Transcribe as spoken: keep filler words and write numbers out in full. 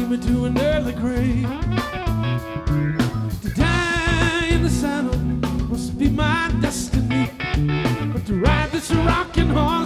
me to an early grave. To die in the saddle must be my destiny, but to ride this rocking horse